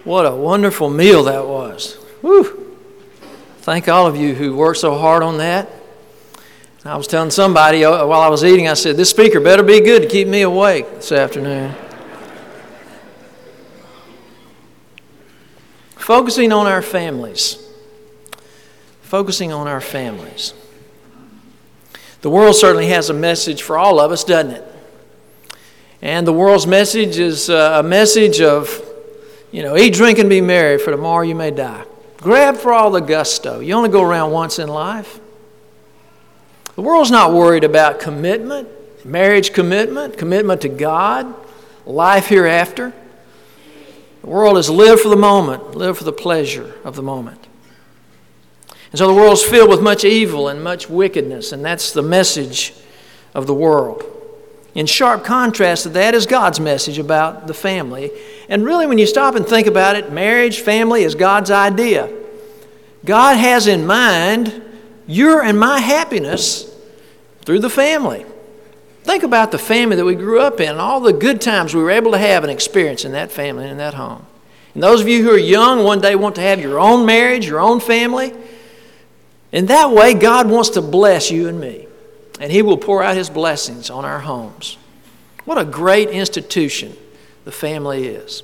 What a wonderful meal that was. Whew. Thank all of you who worked so hard on that. I was telling somebody while I was eating, I said, this speaker better be good to keep me awake this afternoon. Focusing on our families. Focusing on our families. The world certainly has a message for all of us, doesn't it? And the world's message is a message of, eat, drink, and be merry, for tomorrow you may die. Grab for all the gusto. You only go around once in life. The world's not worried about commitment, marriage commitment to God, life hereafter. The world is live for the moment, live for the pleasure of the moment. And so the world's filled with much evil and much wickedness, and that's the message of the world. In sharp contrast to that is God's message about the family. And really, when you stop and think about it, marriage, family is God's idea. God has in mind your and my happiness through the family. Think about the family that we grew up in and all the good times we were able to have and experience in that family and in that home. And those of you who are young one day want to have your own marriage, your own family. In that way, God wants to bless you and me. And He will pour out His blessings on our homes. What a great institution the family is.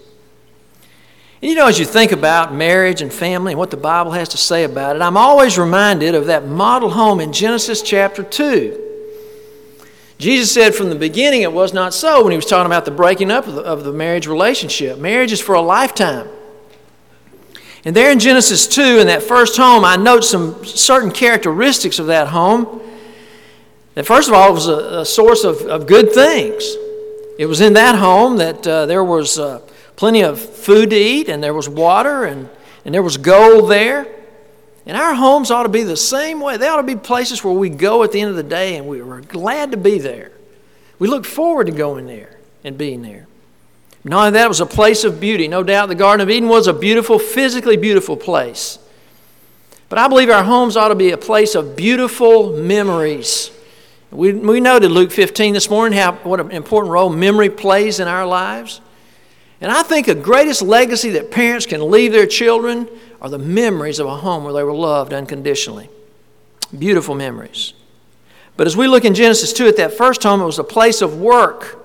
And as you think about marriage and family and what the Bible has to say about it, I'm always reminded of that model home in Genesis chapter 2. Jesus said from the beginning it was not so when He was talking about the breaking up of the marriage relationship. Marriage is for a lifetime. And there in Genesis 2, in that first home, I note some certain characteristics of that home. That first of all, it was a source of good things. It was in that home that there was plenty of food to eat, and there was water, and there was gold there. And our homes ought to be the same way. They ought to be places where we go at the end of the day, and we're glad to be there. We look forward to going there and being there. Not only that, it was a place of beauty. No doubt the Garden of Eden was a beautiful, physically beautiful place. But I believe our homes ought to be a place of beautiful memories. We noted Luke 15 this morning, what an important role memory plays in our lives. And I think the greatest legacy that parents can leave their children are the memories of a home where they were loved unconditionally. Beautiful memories. But as we look in Genesis 2 at that first home, it was a place of work.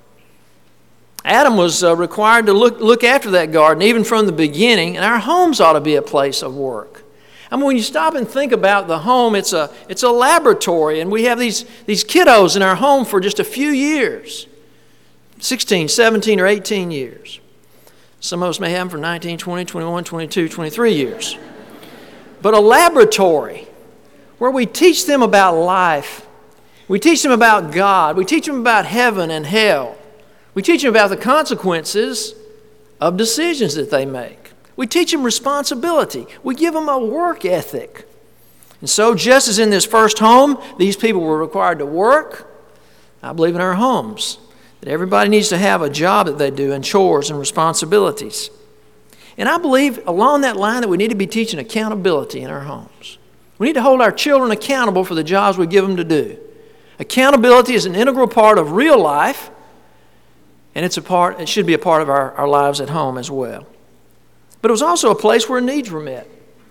Adam was required to look after that garden even from the beginning, and our homes ought to be a place of work. I mean, when you stop and think about the home, it's a laboratory, and we have these kiddos in our home for just a few years, 16, 17, or 18 years. Some of us may have them for 19, 20, 21, 22, 23 years. But a laboratory where we teach them about life. We teach them about God. We teach them about heaven and hell. We teach them about the consequences of decisions that they make. We teach them responsibility. We give them a work ethic. And so just as in this first home, these people were required to work, I believe in our homes that everybody needs to have a job that they do and chores and responsibilities. And I believe along that line that we need to be teaching accountability in our homes. We need to hold our children accountable for the jobs we give them to do. Accountability is an integral part of real life, and it should be a part of our lives at home as well. But it was also a place where needs were met.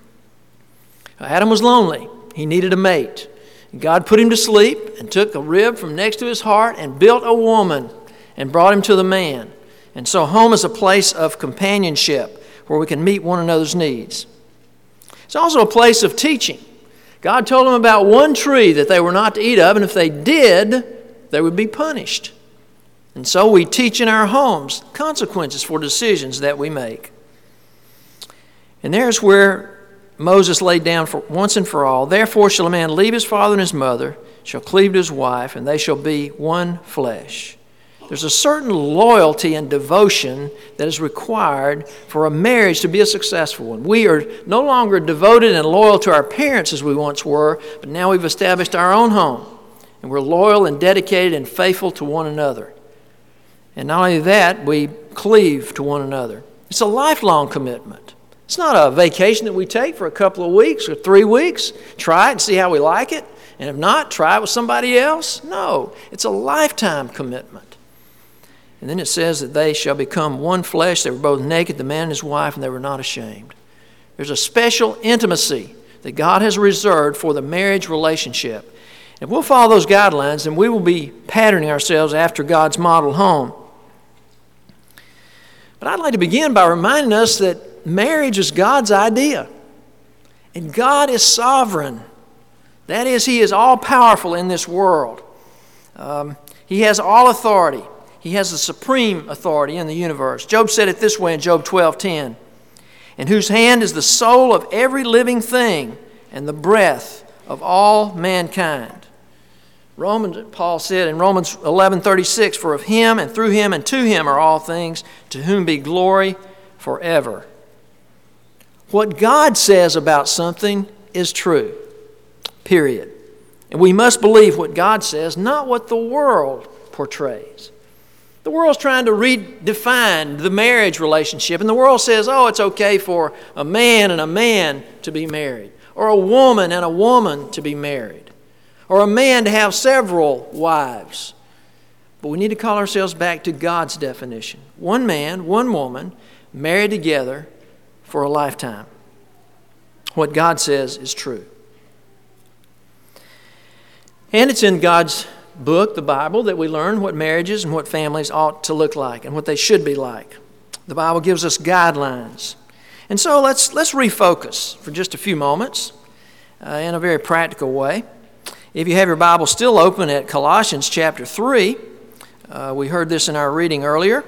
Adam was lonely. He needed a mate. God put him to sleep and took a rib from next to his heart and built a woman and brought him to the man. And so home is a place of companionship where we can meet one another's needs. It's also a place of teaching. God told them about one tree that they were not to eat of, and if they did, they would be punished. And so we teach in our homes consequences for decisions that we make. And there's where Moses laid down for once and for all, therefore shall a man leave his father and his mother, shall cleave to his wife, and they shall be one flesh. There's a certain loyalty and devotion that is required for a marriage to be a successful one. We are no longer devoted and loyal to our parents as we once were, but now we've established our own home. And we're loyal and dedicated and faithful to one another. And not only that, we cleave to one another. It's a lifelong commitment. It's not a vacation that we take for a couple of weeks or 3 weeks. Try it and see how we like it. And if not, try it with somebody else. No, it's a lifetime commitment. And then it says that they shall become one flesh. They were both naked, the man and his wife, and they were not ashamed. There's a special intimacy that God has reserved for the marriage relationship. If we'll follow those guidelines, then we will be patterning ourselves after God's model home. But I'd like to begin by reminding us that marriage is God's idea. And God is sovereign. That is, He is all-powerful in this world. He has all authority. He has the supreme authority in the universe. Job said it this way in Job 12:10. In whose hand is the soul of every living thing and the breath of all mankind. Paul said in Romans 11:36, for of Him and through Him and to Him are all things, to whom be glory forever. What God says about something is true, period. And we must believe what God says, not what the world portrays. The world's trying to redefine the marriage relationship, and the world says, oh, it's okay for a man and a man to be married, or a woman and a woman to be married, or a man to have several wives. But we need to call ourselves back to God's definition. One man, one woman, married together for a lifetime. What God says is true. And it's in God's book, the Bible, that we learn what marriages and what families ought to look like and what they should be like. The Bible gives us guidelines. And so let's refocus for just a few moments in a very practical way. If you have your Bible still open at Colossians chapter 3, we heard this in our reading earlier.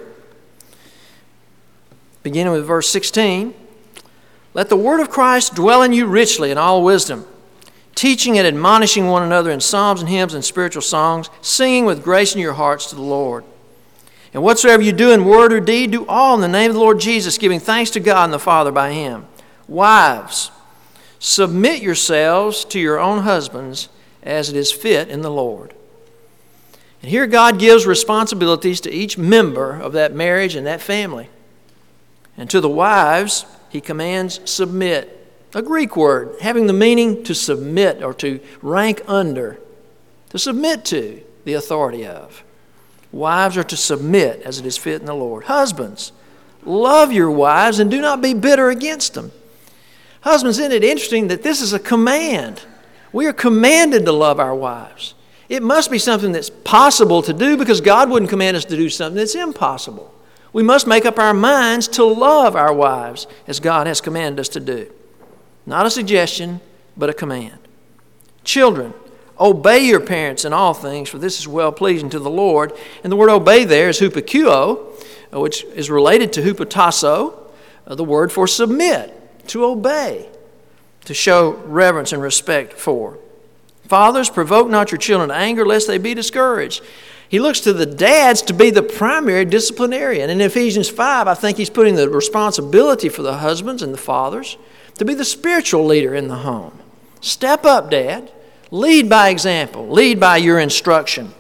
Beginning with verse 16. Let the word of Christ dwell in you richly in all wisdom, teaching and admonishing one another in psalms and hymns and spiritual songs, singing with grace in your hearts to the Lord. And whatsoever you do in word or deed, do all in the name of the Lord Jesus, giving thanks to God and the Father by Him. Wives, submit yourselves to your own husbands as it is fit in the Lord. And here God gives responsibilities to each member of that marriage and that family. And to the wives, He commands submit. A Greek word having the meaning to submit or to rank under, to submit to the authority of. Wives are to submit as it is fit in the Lord. Husbands, love your wives and do not be bitter against them. Husbands, isn't it interesting that this is a command? We are commanded to love our wives. It must be something that's possible to do because God wouldn't command us to do something that's impossible. We must make up our minds to love our wives as God has commanded us to do. Not a suggestion, but a command. Children, obey your parents in all things, for this is well-pleasing to the Lord. And the word obey there is hupakuo, which is related to hupotasso, the word for submit, to obey, to show reverence and respect for. Fathers, provoke not your children to anger, lest they be discouraged. He looks to the dads to be the primary disciplinarian. In Ephesians 5, I think he's putting the responsibility for the husbands and the fathers to be the spiritual leader in the home. Step up, Dad. Lead by example. Lead by your instruction.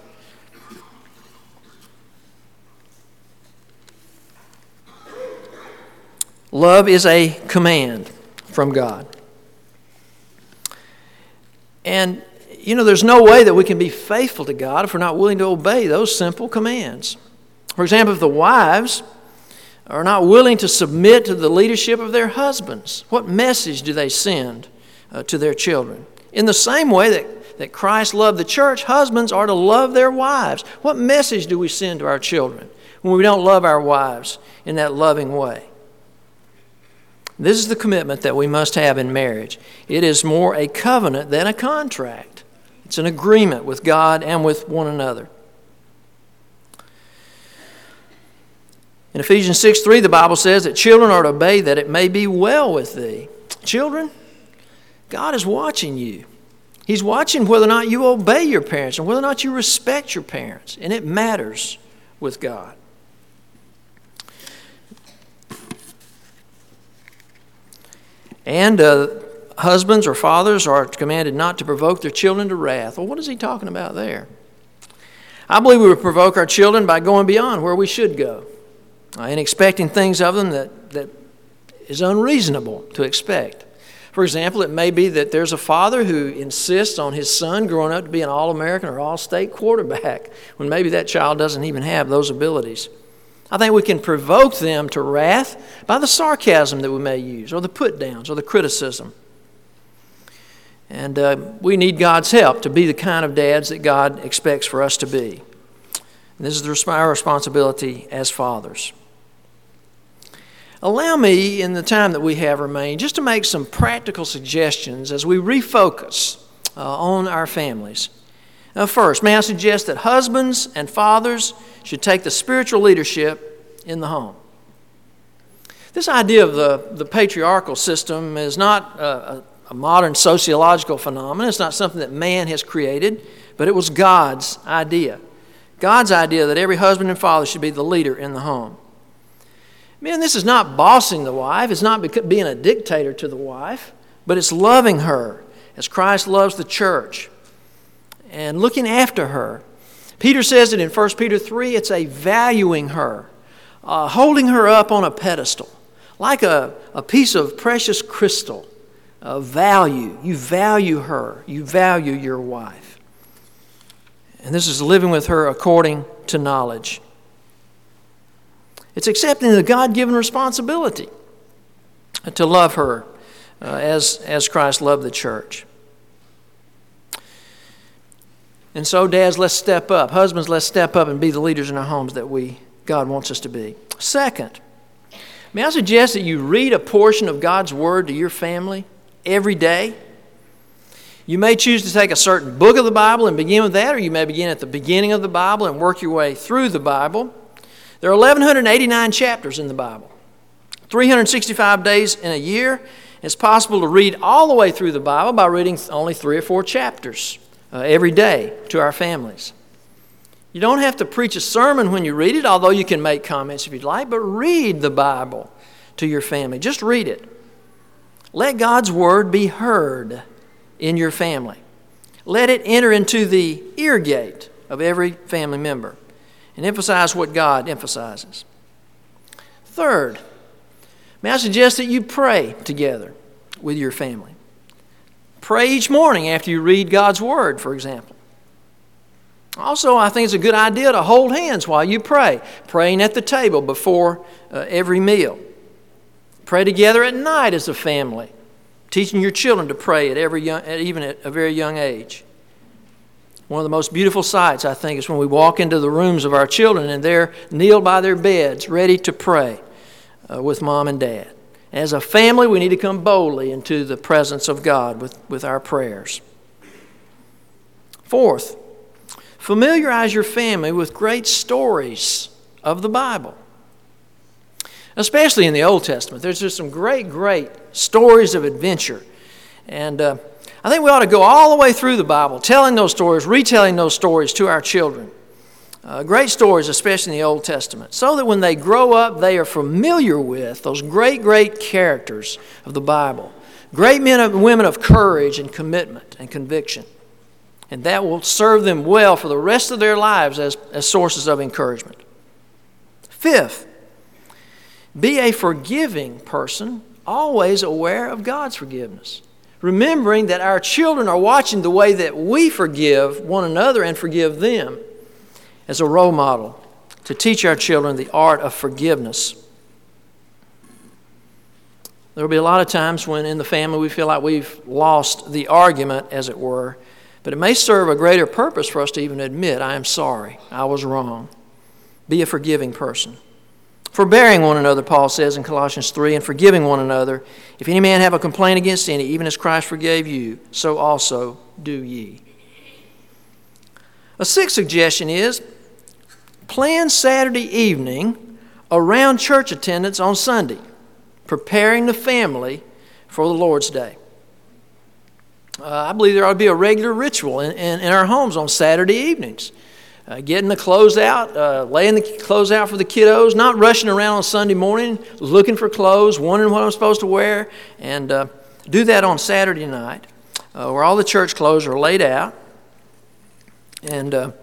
Love is a command from God. And, there's no way that we can be faithful to God if we're not willing to obey those simple commands. For example, if the wives are not willing to submit to the leadership of their husbands, what message do they send to their children? In the same way that Christ loved the church, husbands are to love their wives. What message do we send to our children when we don't love our wives in that loving way? This is the commitment that we must have in marriage. It is more a covenant than a contract. It's an agreement with God and with one another. In Ephesians 6:3, the Bible says that children are to obey that it may be well with thee. Children, God is watching you. He's watching whether or not you obey your parents and whether or not you respect your parents. And it matters with God. And husbands or fathers are commanded not to provoke their children to wrath. Well, what is he talking about there? I believe we would provoke our children by going beyond where we should go and expecting things of them that is unreasonable to expect. For example, it may be that there's a father who insists on his son growing up to be an All-American or All-State quarterback when maybe that child doesn't even have those abilities. I think we can provoke them to wrath by the sarcasm that we may use, or the put-downs, or the criticism. And we need God's help to be the kind of dads that God expects for us to be. And this is our responsibility as fathers. Allow me, in the time that we have remaining, just to make some practical suggestions as we refocus on our families. First, may I suggest that husbands and fathers should take the spiritual leadership in the home. This idea of the patriarchal system is not a modern sociological phenomenon. It's not something that man has created, but it was God's idea. God's idea that every husband and father should be the leader in the home. Man, this is not bossing the wife. It's not being a dictator to the wife, but it's loving her as Christ loves the church and looking after her. Peter says it in 1 Peter 3, it's a valuing her, holding her up on a pedestal, like a piece of precious crystal of value. You value her. You value your wife. And this is living with her according to knowledge. It's accepting the God-given responsibility to love her as Christ loved the church. And so, dads, let's step up. Husbands, let's step up and be the leaders in our homes that God wants us to be. Second, may I suggest that you read a portion of God's Word to your family every day? You may choose to take a certain book of the Bible and begin with that, or you may begin at the beginning of the Bible and work your way through the Bible. There are 1,189 chapters in the Bible, 365 days in a year. It's possible to read all the way through the Bible by reading only 3 or 4 chapters every day to our families. You don't have to preach a sermon when you read it, although you can make comments if you'd like, but read the Bible to your family. Just read it. Let God's Word be heard in your family. Let it enter into the ear gate of every family member and emphasize what God emphasizes. Third, may I suggest that you pray together with your family. Pray each morning after you read God's Word, for example. Also, I think it's a good idea to hold hands while you pray, praying at the table before every meal. Pray together at night as a family, teaching your children to pray even at a very young age. One of the most beautiful sights, I think, is when we walk into the rooms of our children and they're kneeled by their beds, ready to pray with mom and dad. As a family, we need to come boldly into the presence of God with our prayers. Fourth, familiarize your family with great stories of the Bible. Especially in the Old Testament. There's just some great stories of adventure. And I think we ought to go all the way through the Bible, telling those stories, retelling those stories to our children. Great stories, especially in the Old Testament, so that when they grow up, they are familiar with those great characters of the Bible. Great men and women of courage and commitment and conviction. And that will serve them well for the rest of their lives as sources of encouragement. Fifth, be a forgiving person, always aware of God's forgiveness. Remembering that our children are watching the way that we forgive one another and forgive them as a role model to teach our children the art of forgiveness. There will be a lot of times when in the family we feel like we've lost the argument, as it were, but it may serve a greater purpose for us to even admit, I am sorry, I was wrong. Be a forgiving person. Forbearing one another, Paul says in Colossians 3, and forgiving one another. If any man have a complaint against any, even as Christ forgave you, so also do ye. A sixth suggestion is plan Saturday evening around church attendance on Sunday, preparing the family for the Lord's Day. I believe there ought to be a regular ritual in our homes on Saturday evenings. Getting the clothes out, laying the clothes out for the kiddos, not rushing around on Sunday morning, looking for clothes, wondering what I'm supposed to wear, and do that on Saturday night, where all the church clothes are laid out. And I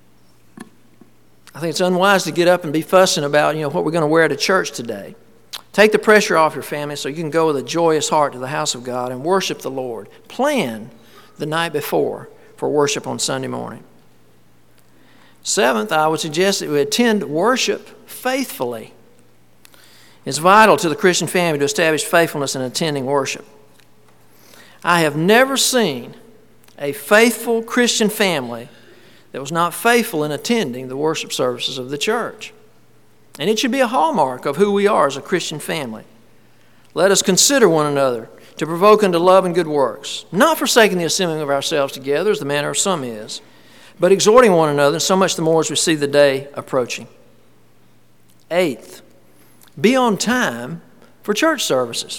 think it's unwise to get up and be fussing about, what we're going to wear to church today. Take the pressure off your family so you can go with a joyous heart to the house of God and worship the Lord. Plan the night before for worship on Sunday morning. Seventh, I would suggest that we attend worship faithfully. It's vital to the Christian family to establish faithfulness in attending worship. I have never seen a faithful Christian family that was not faithful in attending the worship services of the church. And it should be a hallmark of who we are as a Christian family. Let us consider one another to provoke unto love and good works, not forsaking the assembling of ourselves together, as the manner of some is, but exhorting one another, so much the more as we see the day approaching. Eighth, be on time for church services.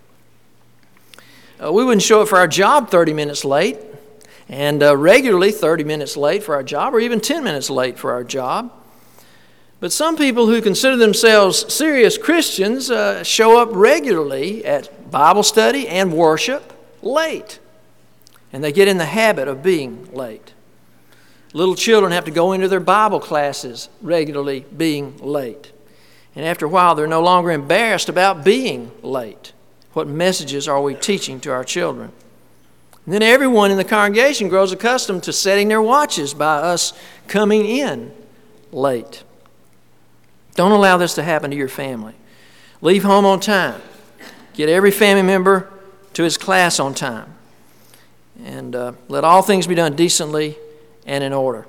We wouldn't show up for our job 30 minutes late, and regularly 30 minutes late for our job, or even 10 minutes late for our job. But some people who consider themselves serious Christians show up regularly at Bible study and worship late. And they get in the habit of being late. Little children have to go into their Bible classes regularly being late. And after a while, they're no longer embarrassed about being late. What messages are we teaching to our children? And then everyone in the congregation grows accustomed to setting their watches by us coming in late. Don't allow this to happen to your family. Leave home on time. Get every family member to his class on time. And let all things be done decently and in order.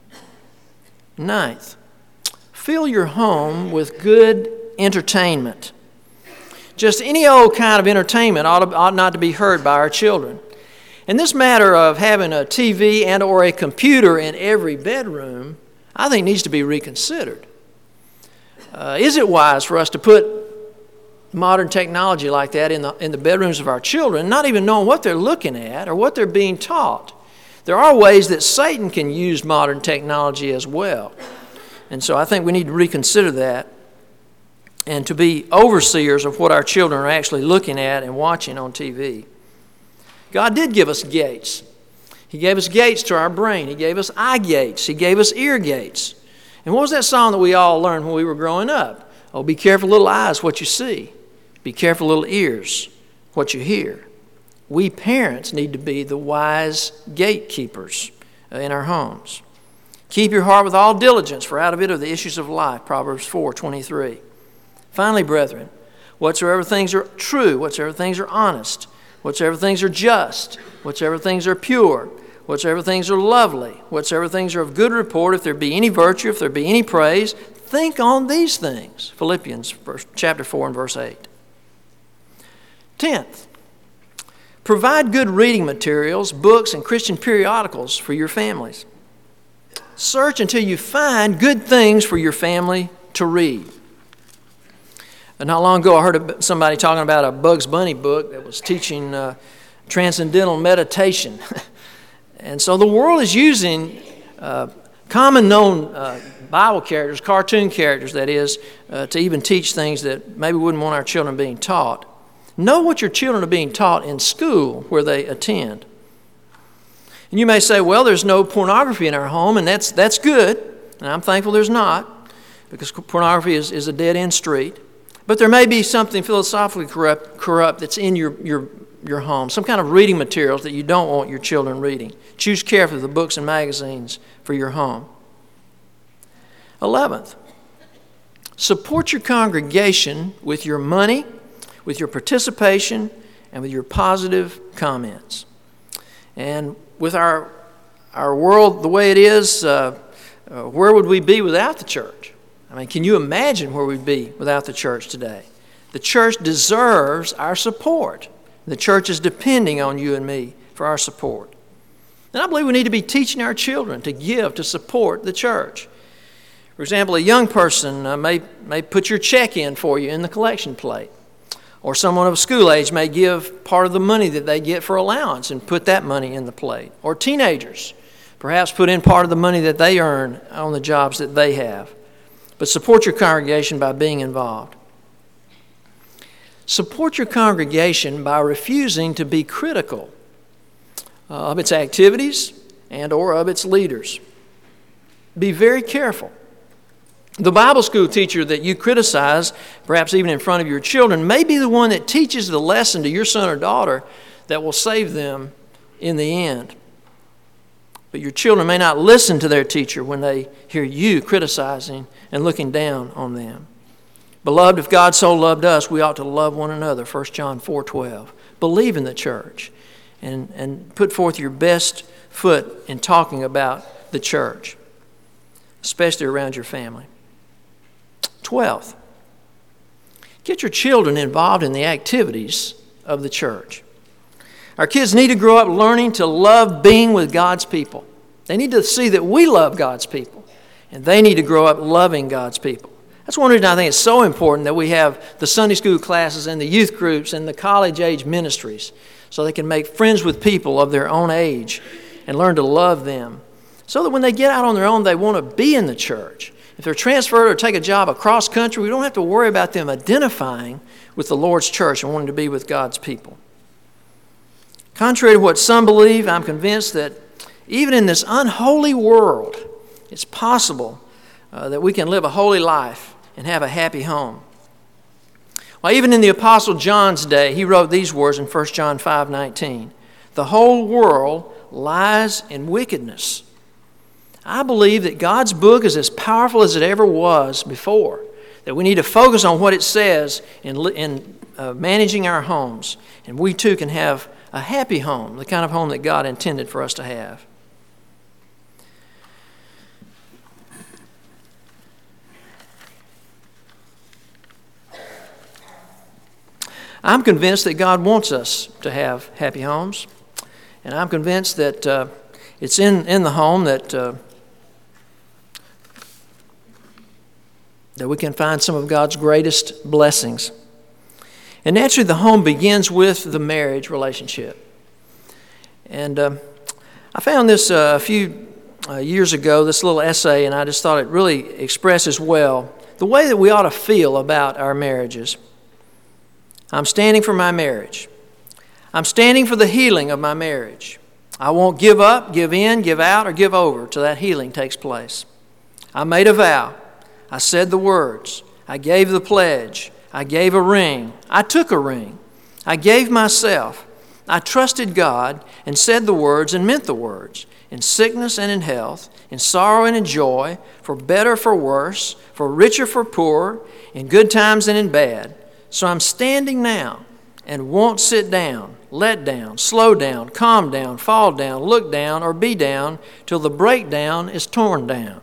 Ninth, fill your home with good entertainment. Just any old kind of entertainment ought not to be heard by our children. And this matter of having a TV and or a computer in every bedroom, I think needs to be reconsidered. Is it wise for us to put modern technology like that in the bedrooms of our children, not even knowing what they're looking at or what they're being taught? There are ways that Satan can use modern technology as well. And so I think we need to reconsider that and to be overseers of what our children are actually looking at and watching on TV. God did give us gates. He gave us gates to our brain. He gave us eye gates. He gave us ear gates. And what was that song that we all learned when we were growing up? Oh, be careful, little eyes, what you see. Be careful, little ears, what you hear. We parents need to be the wise gatekeepers in our homes. Keep your heart with all diligence, for out of it are the issues of life, Proverbs 4:23. Finally, brethren, whatsoever things are true, whatsoever things are honest, whatsoever things are just, whatsoever things are pure, whatsoever things are lovely, whatsoever things are of good report, if there be any virtue, if there be any praise, think on these things. Philippians chapter 4 and verse 8. 10th, provide good reading materials, books, and Christian periodicals for your families. Search until you find good things for your family to read. Not long ago, I heard somebody talking about a Bugs Bunny book that was teaching transcendental meditation. And so the world is using common known Bible characters, cartoon characters that is, to even teach things that maybe we wouldn't want our children being taught. Know what your children are being taught in school where they attend. And you may say, well, there's no pornography in our home, and that's good. And I'm thankful there's not, because pornography is a dead-end street. But there may be something philosophically corrupt that's in your home, some kind of reading materials that you don't want your children reading. Choose carefully the books and magazines for your home. 11th, support your congregation with your money, with your participation, and with your positive comments. And with our world the way it is, where would we be without the church? I mean, can you imagine where we'd be without the church today? The church deserves our support. The church is depending on you and me for our support. And I believe we need to be teaching our children to give, to support the church. For example, a young person may put your check in for you in the collection plate. Or someone of school age may give part of the money that they get for allowance and put that money in the plate. Or teenagers perhaps put in part of the money that they earn on the jobs that they have. But support your congregation by being involved. Support your congregation by refusing to be critical of its activities and or of its leaders. Be very careful. The Bible school teacher that you criticize, perhaps even in front of your children, may be the one that teaches the lesson to your son or daughter that will save them in the end. But your children may not listen to their teacher when they hear you criticizing and looking down on them. Beloved, if God so loved us, we ought to love one another, 1 John 4:12. Believe in the church and put forth your best foot in talking about the church, especially around your family. 12th, get your children involved in the activities of the church. Our kids need to grow up learning to love being with God's people. They need to see that we love God's people, and they need to grow up loving God's people. That's one reason I think it's so important that we have the Sunday school classes and the youth groups and the college-age ministries so they can make friends with people of their own age and learn to love them so that when they get out on their own, they want to be in the church. If they're transferred or take a job across country, we don't have to worry about them identifying with the Lord's church and wanting to be with God's people. Contrary to what some believe, I'm convinced that even in this unholy world, it's possible that we can live a holy life and have a happy home. Well, even in the Apostle John's day, he wrote these words in 1 John 5:19. The whole world lies in wickedness. I believe that God's book is as powerful as it ever was before, that we need to focus on what it says in managing our homes, and we too can have a happy home, the kind of home that God intended for us to have. I'm convinced that God wants us to have happy homes, and I'm convinced that it's in the home that we can find some of God's greatest blessings. And naturally, the home begins with the marriage relationship. And I found this a few years ago, this little essay, and I just thought it really expresses well the way that we ought to feel about our marriages. I'm standing for my marriage. I'm standing for the healing of my marriage. I won't give up, give in, give out, or give over till that healing takes place. I made a vow. I said the words. I gave the pledge. I gave a ring. I took a ring. I gave myself. I trusted God and said the words and meant the words. In sickness and in health, in sorrow and in joy, for better, for worse, for richer, for poorer, in good times and in bad. So I'm standing now and won't sit down, let down, slow down, calm down, fall down, look down, or be down till the breakdown is torn down.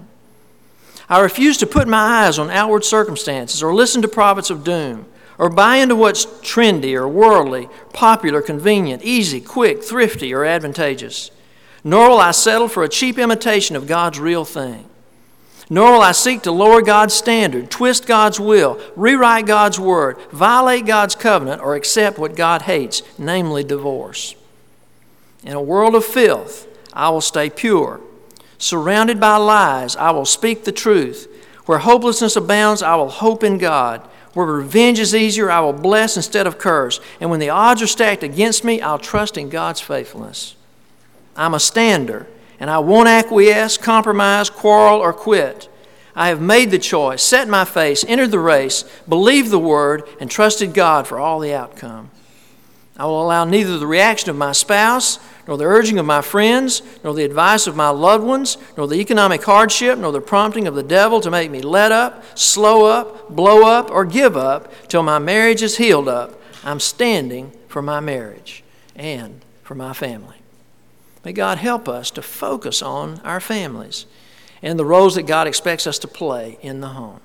I refuse to put my eyes on outward circumstances or listen to prophets of doom or buy into what's trendy or worldly, popular, convenient, easy, quick, thrifty, or advantageous. Nor will I settle for a cheap imitation of God's real thing. Nor will I seek to lower God's standard, twist God's will, rewrite God's word, violate God's covenant, or accept what God hates, namely divorce. In a world of filth, I will stay pure. Surrounded by lies, I will speak the truth. Where hopelessness abounds, I will hope in God. Where revenge is easier, I will bless instead of curse. And when the odds are stacked against me, I'll trust in God's faithfulness. I'm a stander, and I won't acquiesce, compromise, quarrel, or quit. I have made the choice, set my face, entered the race, believed the word, and trusted God for all the outcome. I will allow neither the reaction of my spouse, nor the urging of my friends, nor the advice of my loved ones, nor the economic hardship, nor the prompting of the devil to make me let up, slow up, blow up, or give up till my marriage is healed up. I'm standing for my marriage and for my family. May God help us to focus on our families and the roles that God expects us to play in the home.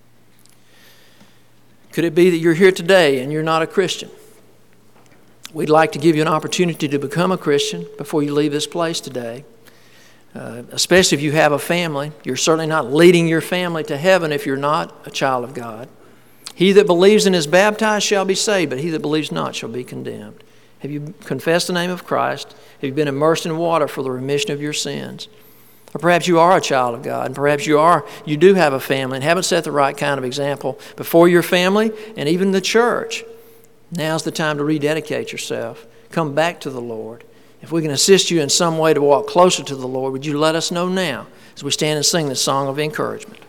Could it be that you're here today and you're not a Christian? We'd like to give you an opportunity to become a Christian before you leave this place today. Especially if you have a family. You're certainly not leading your family to heaven if you're not a child of God. He that believes and is baptized shall be saved, but he that believes not shall be condemned. Have you confessed the name of Christ? Have you been immersed in water for the remission of your sins? Or perhaps you are a child of God, and perhaps you do have a family and haven't set the right kind of example before your family and even the church. Now's the time to rededicate yourself. Come back to the Lord. If we can assist you in some way to walk closer to the Lord, would you let us know now as we stand and sing this song of encouragement?